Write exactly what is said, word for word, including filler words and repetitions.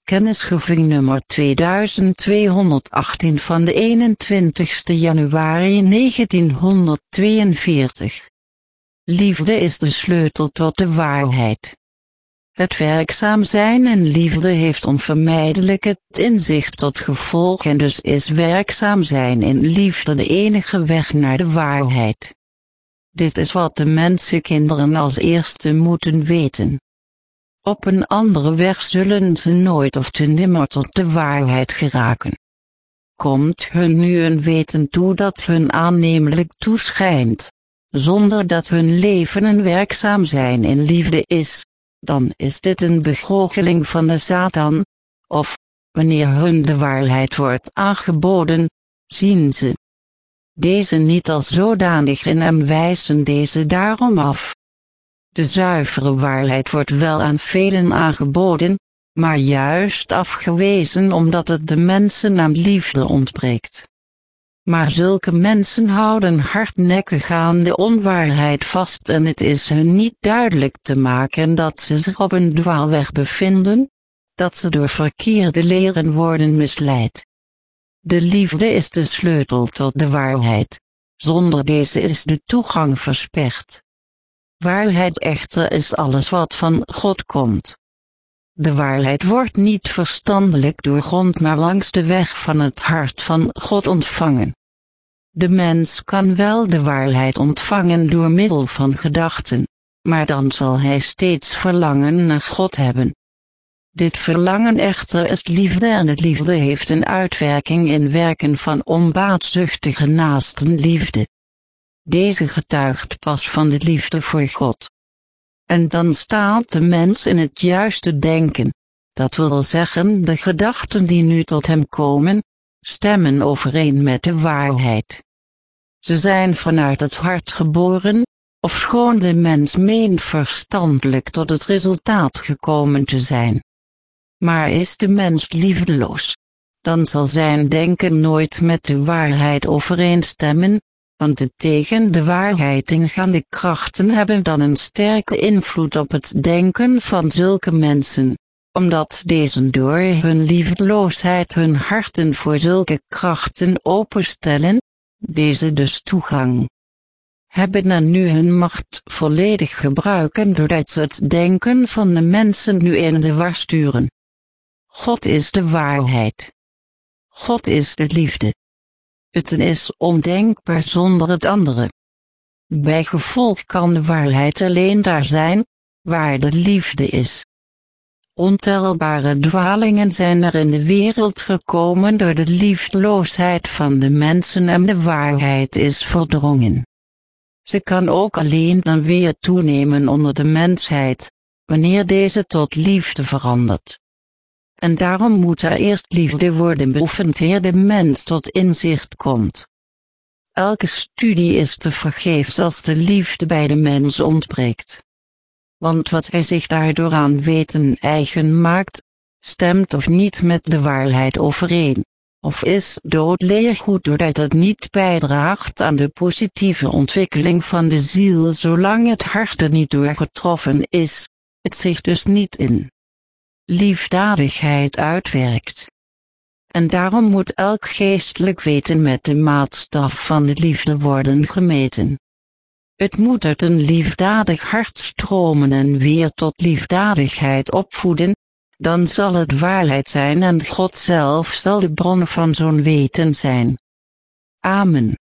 Kennisgeving nummer tweeduizendtweehonderdachttien van de eenentwintigste januari negentienhonderdtweeënveertig. Liefde is de sleutel tot de waarheid. Het werkzaam zijn in liefde heeft onvermijdelijk het inzicht tot gevolg en dus is werkzaam zijn in liefde de enige weg naar de waarheid. Dit is wat de mensenkinderen als eerste moeten weten. Op een andere weg zullen ze nooit of te nimmer tot de waarheid geraken. Komt hun nu een weten toe dat hun aannemelijk toeschijnt, zonder dat hun leven een werkzaam zijn in liefde is, dan is dit een begoocheling van de Satan, of, wanneer hun de waarheid wordt aangeboden, zien ze deze niet als zodanig in en wijzen deze daarom af. De zuivere waarheid wordt wel aan velen aangeboden, maar juist afgewezen omdat het de mensen aan liefde ontbreekt. Maar zulke mensen houden hardnekkig aan de onwaarheid vast en het is hun niet duidelijk te maken dat ze zich op een dwaalweg bevinden, dat ze door verkeerde leren worden misleid. De liefde is de sleutel tot de waarheid, zonder deze is de toegang versperd. Waarheid echter is alles wat van God komt. De waarheid wordt niet verstandelijk doorgrond maar langs de weg van het hart van God ontvangen. De mens kan wel de waarheid ontvangen door middel van gedachten, maar dan zal hij steeds verlangen naar God hebben. Dit verlangen echter is liefde en het liefde heeft een uitwerking in werken van onbaatzuchtige naastenliefde. Deze getuigt pas van de liefde voor God. En dan staat de mens in het juiste denken, dat wil zeggen de gedachten die nu tot hem komen, stemmen overeen met de waarheid. Ze zijn vanuit het hart geboren, ofschoon de mens meent verstandelijk tot het resultaat gekomen te zijn. Maar is de mens liefdeloos, dan zal zijn denken nooit met de waarheid overeenstemmen, want de tegen de waarheid ingaande krachten hebben dan een sterke invloed op het denken van zulke mensen, omdat deze door hun liefdeloosheid hun harten voor zulke krachten openstellen, deze dus toegang hebben en nu hun macht volledig gebruiken doordat ze het denken van de mensen nu in de war sturen. God is de waarheid. God is de liefde. Het een is ondenkbaar zonder het andere. Bijgevolg kan de waarheid alleen daar zijn, waar de liefde is. Ontelbare dwalingen zijn er in de wereld gekomen door de liefdeloosheid van de mensen en de waarheid is verdrongen. Ze kan ook alleen dan weer toenemen onder de mensheid, wanneer deze tot liefde verandert. En daarom moet er eerst liefde worden beoefend eer de mens tot inzicht komt. Elke studie is tevergeefs als de liefde bij de mens ontbreekt. Want wat hij zich daardoor aan weten eigen maakt, stemt of niet met de waarheid overeen, of is doodleergoed doordat het niet bijdraagt aan de positieve ontwikkeling van de ziel zolang het hart er niet door getroffen is, het zich dus niet in liefdadigheid uitwerkt. En daarom moet elk geestelijk weten met de maatstaf van de liefde worden gemeten. Het moet uit een liefdadig hart stromen en weer tot liefdadigheid opvoeden, dan zal het waarheid zijn en God zelf zal de bron van zo'n weten zijn. Amen.